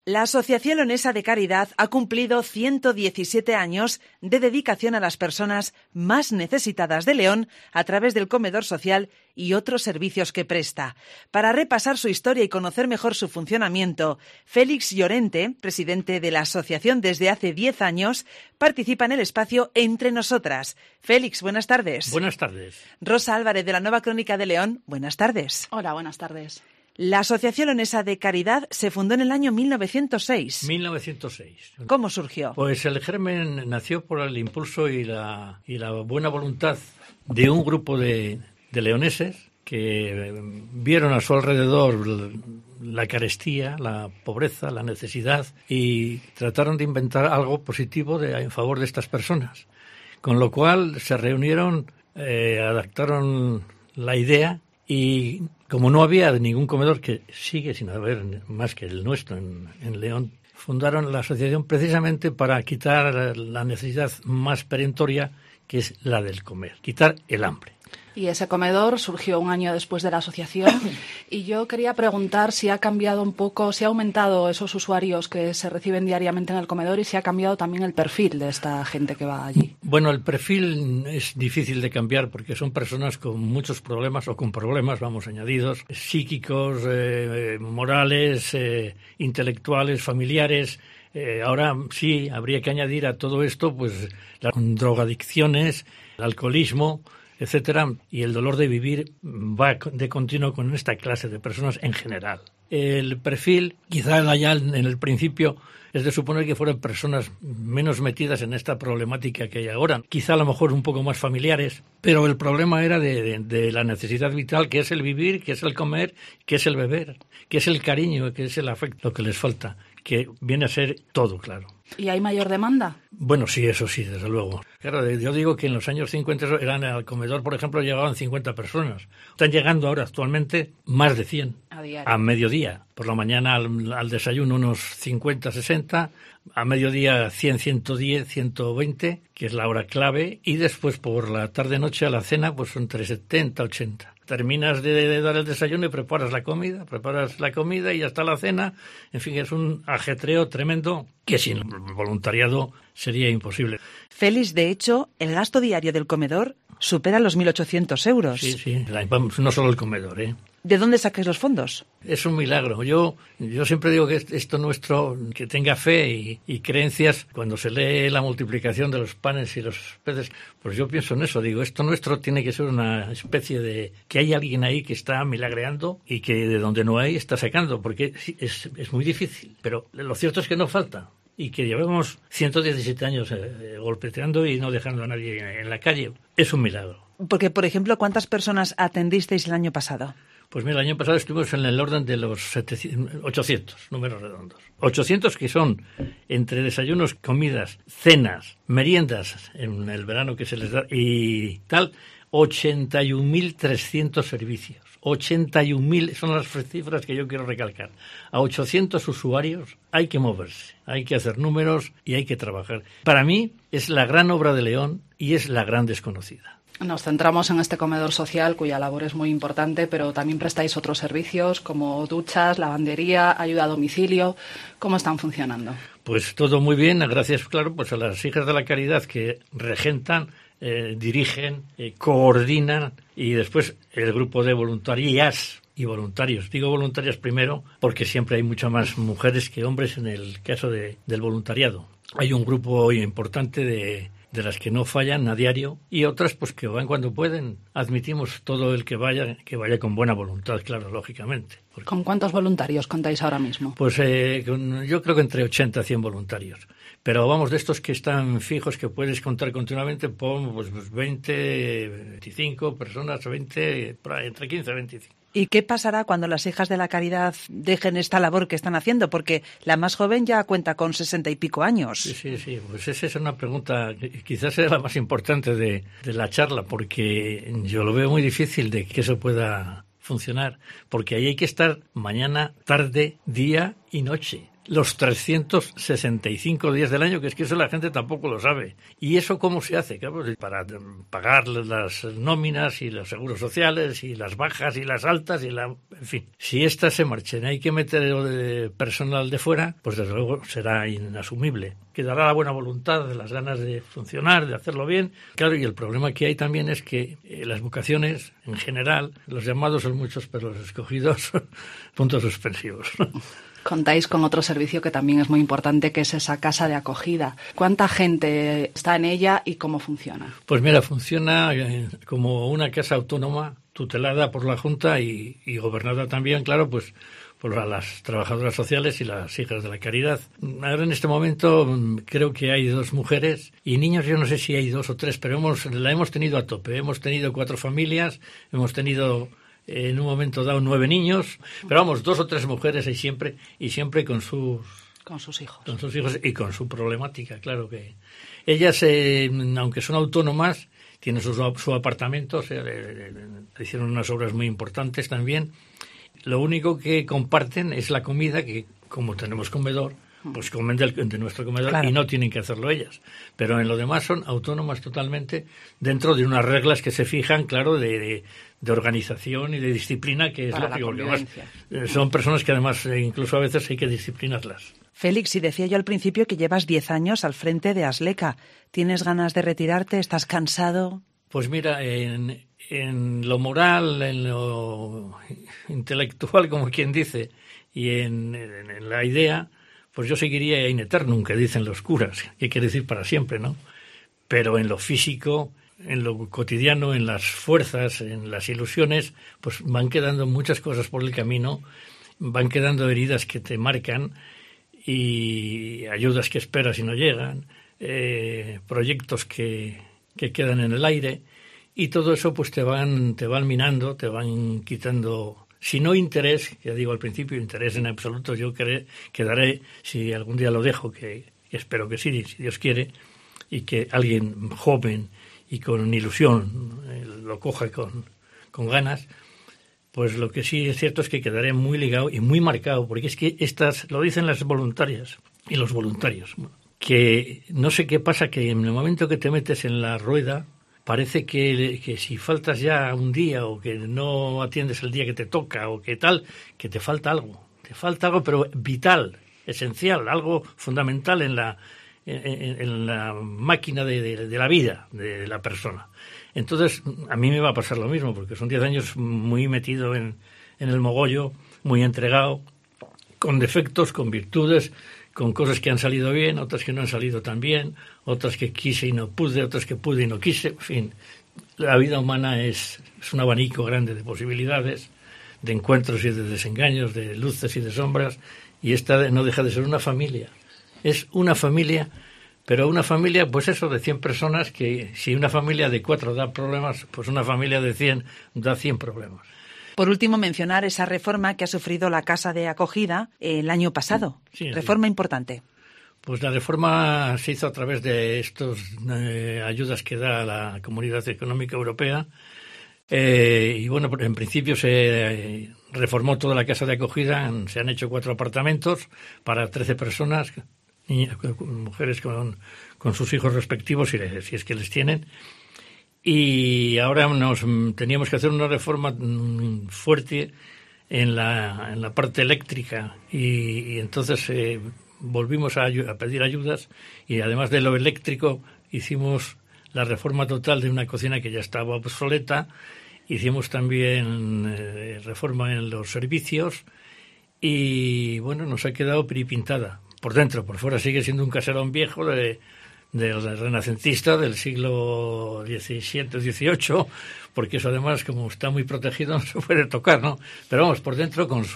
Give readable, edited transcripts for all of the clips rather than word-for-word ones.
La Asociación Leonesa de Caridad ha cumplido 117 años de dedicación a las personas más necesitadas de León a través del comedor social y otros servicios que presta. Para repasar su historia y conocer mejor su funcionamiento, Félix Llorente, presidente de la asociación desde hace 10 años, participa en el espacio Entre Nosotras. Félix, buenas tardes. Buenas tardes. Rosa Álvarez, de la Nueva Crónica de León, buenas tardes. Hola, buenas tardes. La Asociación Leonesa de Caridad se fundó en el año 1906. 1906. ¿Cómo surgió? Pues el germen nació por el impulso y la buena voluntad de un grupo de leoneses que vieron a su alrededor la carestía, la pobreza, la necesidad y trataron de inventar algo positivo en favor de estas personas. Con lo cual se reunieron, adaptaron la idea y como no había ningún comedor, que sigue sin haber más que el nuestro en León, fundaron la asociación precisamente para quitar la necesidad más perentoria, que es la del comer, quitar el hambre. Y ese comedor surgió un año después de la asociación y yo quería preguntar si ha cambiado un poco, si ha aumentado esos usuarios que se reciben diariamente en el comedor y si ha cambiado también el perfil de esta gente que va allí. Bueno, el perfil es difícil de cambiar porque son personas con muchos problemas o con problemas, añadidos, psíquicos, morales, intelectuales, familiares. Ahora sí, habría que añadir a todo esto pues las drogadicciones, el alcoholismo, etcétera, y el dolor de vivir va de continuo con esta clase de personas en general. El perfil, quizá ya en el principio, es de suponer que fueran personas menos metidas en esta problemática que hay ahora, quizá a lo mejor un poco más familiares, pero el problema era de la necesidad vital, que es el vivir, que es el comer, que es el beber, que es el cariño, que es el afecto, lo que les falta, que viene a ser todo, claro. ¿Y hay mayor demanda? Bueno, sí, eso sí, desde luego. Claro, yo digo que en los años 50 al comedor, por ejemplo, llegaban 50 personas. Están llegando ahora actualmente más de 100 a mediodía. Por la mañana al desayuno unos 50, 60, a mediodía 100, 110, 120, que es la hora clave, y después por la tarde-noche a la cena pues son entre 70, 80. Terminas de dar el desayuno y preparas la comida y hasta la cena. En fin, es un ajetreo tremendo que sin voluntariado sería imposible. Félix, de hecho, el gasto diario del comedor supera los 1.800 euros. Sí, no solo el comedor, ¿eh? ¿De dónde sacáis los fondos? Es un milagro. Yo siempre digo que esto nuestro, que tenga fe y creencias, cuando se lee la multiplicación de los panes y los peces, pues yo pienso en eso. Digo, esto nuestro tiene que ser una especie de que hay alguien ahí que está milagreando y que de donde no hay está sacando, porque es muy difícil. Pero lo cierto es que no falta. Y que llevamos 117 años golpeteando y no dejando a nadie en la calle. Es un milagro. Porque, por ejemplo, ¿cuántas personas atendisteis el año pasado? Pues mira, el año pasado estuvimos en el orden de los 800, números redondos. 800 que son entre desayunos, comidas, cenas, meriendas en el verano que se les da y tal, 81.300 servicios. 81.000 son las cifras que yo quiero recalcar. A 800 usuarios hay que moverse, hay que hacer números y hay que trabajar. Para mí es la gran obra de León y es la gran desconocida. Nos centramos en este comedor social, cuya labor es muy importante, pero también prestáis otros servicios como duchas, lavandería, ayuda a domicilio. ¿Cómo están funcionando? Pues todo muy bien, gracias, claro, pues a las hijas de la caridad que regentan, dirigen, coordinan y después el grupo de voluntarias y voluntarios. Digo voluntarias primero porque siempre hay muchas más mujeres que hombres en el caso del voluntariado. Hay un grupo importante de las que no fallan a diario y otras pues que van cuando pueden. Admitimos todo el que vaya con buena voluntad, claro, lógicamente. ¿Con cuántos voluntarios contáis ahora mismo? Pues yo creo que entre 80 a 100 voluntarios. Pero vamos, de estos que están fijos, que puedes contar continuamente, pues 20, 25 personas, 20, entre 15 y 25. ¿Y qué pasará cuando las hijas de la caridad dejen esta labor que están haciendo? Porque la más joven ya cuenta con 60 y pico años. Sí. Pues esa es una pregunta que quizás sea la más importante de la charla, porque yo lo veo muy difícil de que eso pueda funcionar, porque ahí hay que estar mañana, tarde, día y noche. los 365 días del año, que es que eso la gente tampoco lo sabe. ¿Y eso cómo se hace? Claro, para pagar las nóminas y los seguros sociales y las bajas y las altas en fin. Si estas se marchen, hay que meter personal de fuera, pues desde luego será inasumible. Quedará la buena voluntad, las ganas de funcionar, de hacerlo bien. Claro, y el problema que hay también es que las vocaciones, en general, los llamados son muchos, pero los escogidos son puntos suspensivos. Contáis con otro servicio que también es muy importante, que es esa casa de acogida. ¿Cuánta gente está en ella y cómo funciona? Pues mira, funciona como una casa autónoma, tutelada por la Junta y gobernada también, claro, pues por las trabajadoras sociales y las hijas de la caridad. Ahora en este momento creo que hay 2 mujeres y niños, yo no sé si hay 2 o 3, pero la hemos tenido a tope. Hemos tenido 4 familias, hemos tenido en un momento dado 9 niños, pero vamos, 2 o 3 mujeres y siempre con sus hijos. Con sus hijos y con su problemática, claro que ellas, aunque son autónomas, tienen su apartamento, hicieron unas obras muy importantes también. Lo único que comparten es la comida, que como tenemos comedor, pues comen de nuestro comedor, claro, y no tienen que hacerlo ellas. Pero en lo demás son autónomas totalmente dentro de unas reglas que se fijan, claro, de organización y de disciplina, que es para lógico. Además, son personas que además incluso a veces hay que disciplinarlas. Félix, y decía yo al principio que llevas 10 años al frente de Asleca. ¿Tienes ganas de retirarte? ¿Estás cansado? Pues mira, en lo moral, en lo intelectual, como quien dice, y en la idea, pues yo seguiría in eternum, que dicen los curas, que quiere decir para siempre, ¿no? Pero en lo físico, en lo cotidiano, en las fuerzas, en las ilusiones, pues van quedando muchas cosas por el camino, van quedando heridas que te marcan y ayudas que esperas y no llegan, proyectos que quedan en el aire, y todo eso pues te van minando, te van quitando, si no interés, ya digo al principio, interés en absoluto, yo quedaré, si algún día lo dejo, que espero que sí, si Dios quiere, y que alguien joven y con ilusión lo coja con ganas, pues lo que sí es cierto es que quedaré muy ligado y muy marcado, porque es que lo dicen las voluntarias y los voluntarios, que no sé qué pasa, que en el momento que te metes en la rueda, parece que si faltas ya un día o que no atiendes el día que te toca o que tal, que te falta algo, pero vital, esencial, algo fundamental en la máquina de la vida de la persona. Entonces, a mí me va a pasar lo mismo, porque son 10 años muy metido en el mogollo, muy entregado, con defectos, con virtudes, con cosas que han salido bien, otras que no han salido tan bien, otras que quise y no pude, otras que pude y no quise. En fin, la vida humana es un abanico grande de posibilidades, de encuentros y de desengaños, de luces y de sombras, y esta no deja de ser una familia. Es una familia, pero una familia, pues eso, de 100 personas, que si una familia de 4 da problemas, pues una familia de 100 da 100 problemas. Por último, mencionar esa reforma que ha sufrido la casa de acogida el año pasado. Sí, reforma importante. Pues la reforma se hizo a través de estas ayudas que da la Comunidad Económica Europea. Y bueno, en principio se reformó toda la casa de acogida. Se han hecho 4 apartamentos para 13 personas, mujeres con sus hijos respectivos, si es que les tienen. Y ahora teníamos que hacer una reforma fuerte en la parte eléctrica y entonces volvimos a pedir ayudas, y además de lo eléctrico hicimos la reforma total de una cocina que ya estaba obsoleta, hicimos también reforma en los servicios y bueno, nos ha quedado piripintada por dentro. Por fuera sigue siendo un caserón viejo del renacentista del siglo XVII, XVIII, porque eso además, como está muy protegido, no se puede tocar, ¿no? Pero vamos, por dentro con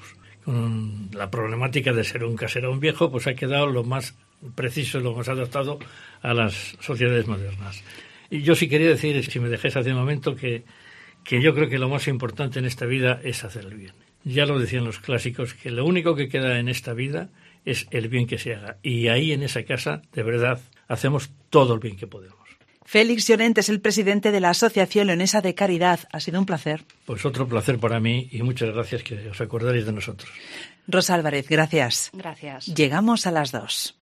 la problemática de ser un caserón viejo, pues ha quedado lo más preciso, lo más adaptado a las sociedades modernas. Y yo sí quería decir, si me dejáis hace un momento, que yo creo que lo más importante en esta vida es hacer el bien. Ya lo decían los clásicos, que lo único que queda en esta vida es el bien que se haga. Y ahí en esa casa, de verdad, hacemos todo el bien que podemos. Félix Llorent es el presidente de la Asociación Leonesa de Caridad. Ha sido un placer. Pues otro placer para mí y muchas gracias que os acordaréis de nosotros. Rosa Álvarez, gracias. Gracias. Llegamos a las 2.